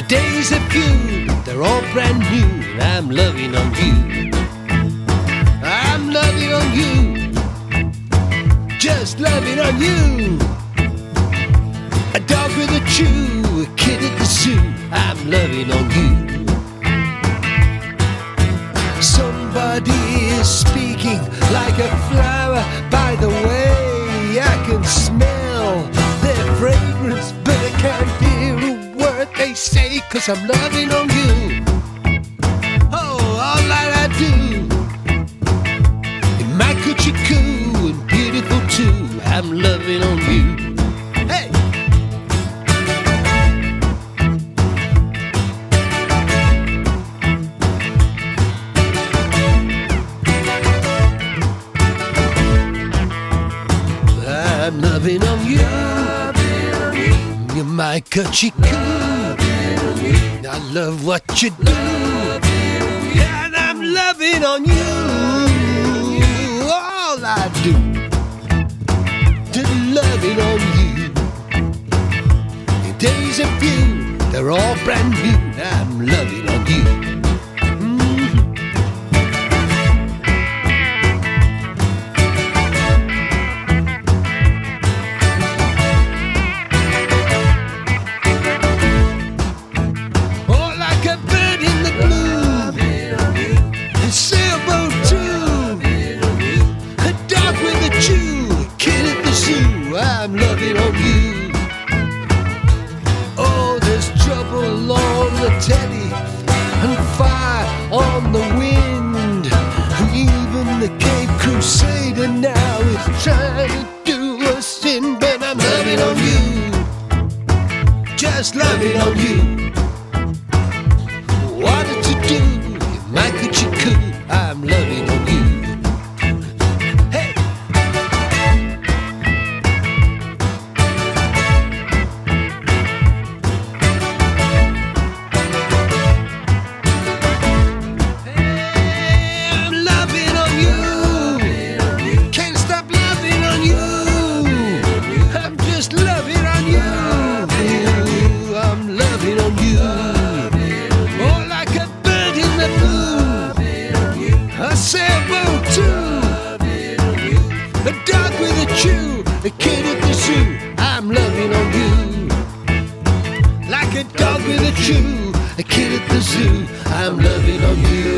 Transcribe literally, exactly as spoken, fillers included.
The days are few, they're all brand new, and I'm loving on you. I'm loving on you, just loving on you. A dog with a chew, a kid at the zoo, I'm loving on you. Somebody is speaking like a flower. By the way, I can smell their fragrance, but I can't hear a word they say, 'cause I'm loving on you. Oh, all that I do. In my coochie coo and beautiful too, I'm loving on you. Hey! I'm loving on you. You're my coochie coo. I love what you do, and I'm loving on you. All I do, to loving on you. Your days are few, they're all brand new. I'm loving on you. I'm loving on you. Oh, there's trouble on the telly and fire on the wind, and even the Cape Crusader now is trying to do us in, but I'm loving on you, just loving on you. What did you do? My coochie coo, I'm loving on you. A dog with a chew, a kid at the zoo, I'm loving on you. Like a dog with a chew, a kid at the zoo, I'm loving on you.